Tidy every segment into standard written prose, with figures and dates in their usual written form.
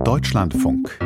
Deutschlandfunk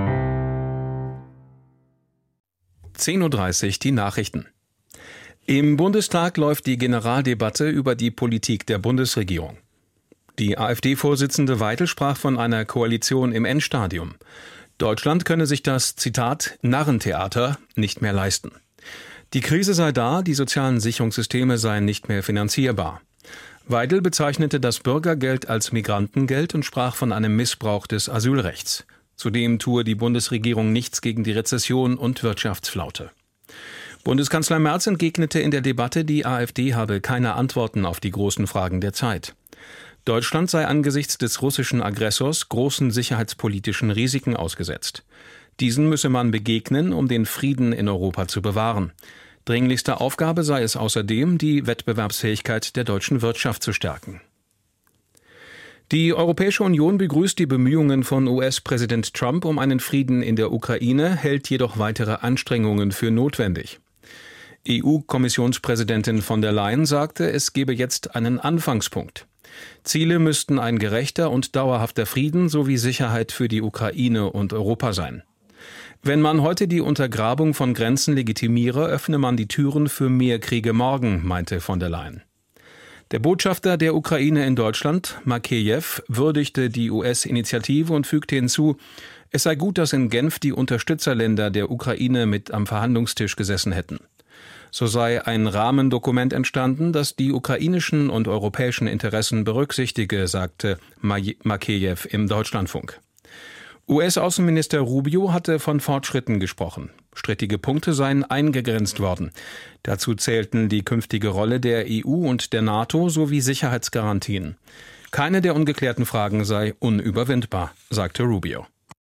10:30 Uhr die Nachrichten. Im Bundestag läuft die Generaldebatte über die Politik der Bundesregierung. Die AfD-Vorsitzende Weidel sprach von einer Koalition im Endstadium. Deutschland könne sich das, Zitat, Narrentheater nicht mehr leisten. Die Krise sei da, die sozialen Sicherungssysteme seien nicht mehr finanzierbar. Weidel bezeichnete das Bürgergeld als Migrantengeld und sprach von einem Missbrauch des Asylrechts. Zudem tue die Bundesregierung nichts gegen die Rezession und Wirtschaftsflaute. Bundeskanzler Merz entgegnete in der Debatte, die AfD habe keine Antworten auf die großen Fragen der Zeit. Deutschland sei angesichts des russischen Aggressors großen sicherheitspolitischen Risiken ausgesetzt. Diesen müsse man begegnen, um den Frieden in Europa zu bewahren. Dringlichste Aufgabe sei es außerdem, die Wettbewerbsfähigkeit der deutschen Wirtschaft zu stärken. Die Europäische Union begrüßt die Bemühungen von US-Präsident Trump um einen Frieden in der Ukraine, hält jedoch weitere Anstrengungen für notwendig. EU-Kommissionspräsidentin von der Leyen sagte, es gebe jetzt einen Anfangspunkt. Ziele müssten ein gerechter und dauerhafter Frieden sowie Sicherheit für die Ukraine und Europa sein. Wenn man heute die Untergrabung von Grenzen legitimiere, öffne man die Türen für mehr Kriege morgen, meinte von der Leyen. Der Botschafter der Ukraine in Deutschland, Makeyev, würdigte die US-Initiative und fügte hinzu, es sei gut, dass in Genf die Unterstützerländer der Ukraine mit am Verhandlungstisch gesessen hätten. So sei ein Rahmendokument entstanden, das die ukrainischen und europäischen Interessen berücksichtige, sagte Makeyev im Deutschlandfunk. US-Außenminister Rubio hatte von Fortschritten gesprochen. Strittige Punkte seien eingegrenzt worden. Dazu zählten die künftige Rolle der EU und der NATO sowie Sicherheitsgarantien. Keine der ungeklärten Fragen sei unüberwindbar, sagte Rubio.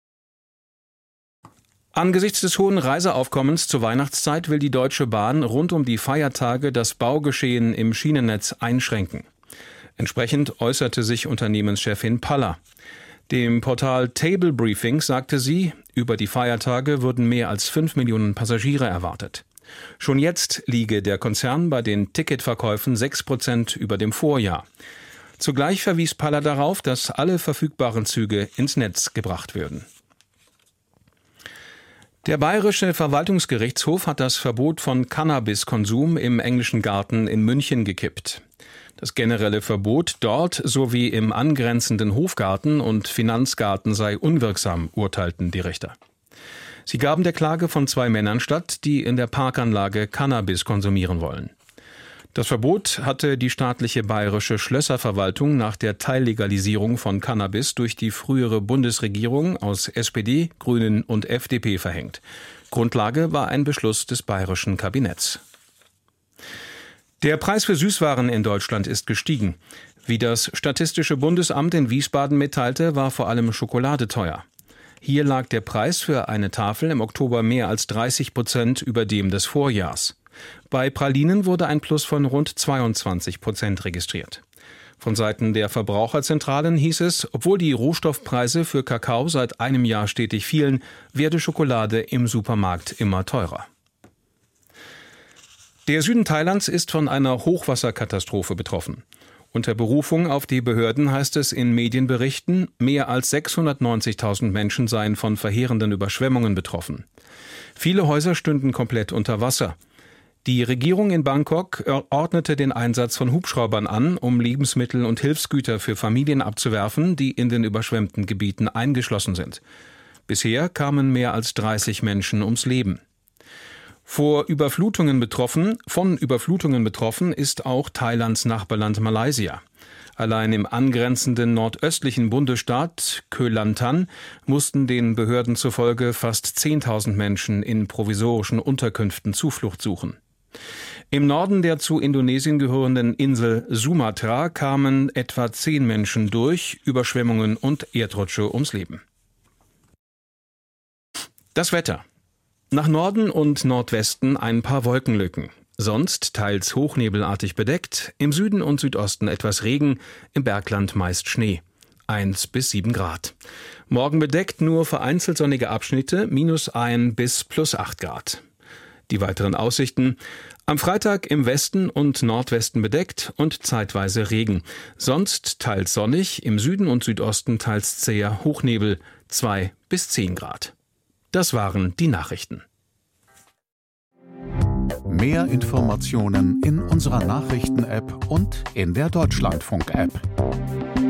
Angesichts des hohen Reiseaufkommens zur Weihnachtszeit will die Deutsche Bahn rund um die Feiertage das Baugeschehen im Schienennetz einschränken. Entsprechend äußerte sich Unternehmenschefin Paller. Dem Portal Table Briefing sagte sie, über die Feiertage würden mehr als 5 Millionen Passagiere erwartet. Schon jetzt liege der Konzern bei den Ticketverkäufen 6% über dem Vorjahr. Zugleich verwies Paller darauf, dass alle verfügbaren Züge ins Netz gebracht würden. Der Bayerische Verwaltungsgerichtshof hat das Verbot von Cannabiskonsum im Englischen Garten in München gekippt. Das generelle Verbot dort sowie im angrenzenden Hofgarten und Finanzgarten sei unwirksam, urteilten die Richter. Sie gaben der Klage von 2 Männern statt, die in der Parkanlage Cannabis konsumieren wollen. Das Verbot hatte die staatliche bayerische Schlösserverwaltung nach der Teillegalisierung von Cannabis durch die frühere Bundesregierung aus SPD, Grünen und FDP verhängt. Grundlage war ein Beschluss des bayerischen Kabinetts. Der Preis für Süßwaren in Deutschland ist gestiegen. Wie das Statistische Bundesamt in Wiesbaden mitteilte, war vor allem Schokolade teuer. Hier lag der Preis für eine Tafel im Oktober mehr als 30% über dem des Vorjahrs. Bei Pralinen wurde ein Plus von rund 22% registriert. Von Seiten der Verbraucherzentralen hieß es, obwohl die Rohstoffpreise für Kakao seit einem Jahr stetig fielen, werde Schokolade im Supermarkt immer teurer. Der Süden Thailands ist von einer Hochwasserkatastrophe betroffen. Unter Berufung auf die Behörden heißt es in Medienberichten, mehr als 690.000 Menschen seien von verheerenden Überschwemmungen betroffen. Viele Häuser stünden komplett unter Wasser. Die Regierung in Bangkok ordnete den Einsatz von Hubschraubern an, um Lebensmittel und Hilfsgüter für Familien abzuwerfen, die in den überschwemmten Gebieten eingeschlossen sind. Bisher kamen mehr als 30 Menschen ums Leben. Von Überflutungen betroffen ist auch Thailands Nachbarland Malaysia. Allein im angrenzenden nordöstlichen Bundesstaat Kelantan mussten den Behörden zufolge fast 10.000 Menschen in provisorischen Unterkünften Zuflucht suchen. Im Norden der zu Indonesien gehörenden Insel Sumatra kamen etwa 10 Menschen durch Überschwemmungen und Erdrutsche ums Leben. Das Wetter. Nach Norden und Nordwesten ein paar Wolkenlücken. Sonst teils hochnebelartig bedeckt, im Süden und Südosten etwas Regen, im Bergland meist Schnee. 1 bis 7 Grad. Morgen bedeckt, nur vereinzelt sonnige Abschnitte, -1 bis +8 Grad. Die weiteren Aussichten: am Freitag im Westen und Nordwesten bedeckt und zeitweise Regen. Sonst teils sonnig, im Süden und Südosten teils zäher Hochnebel. 2 bis 10 Grad. Das waren die Nachrichten. Mehr Informationen in unserer Nachrichten-App und in der Deutschlandfunk-App.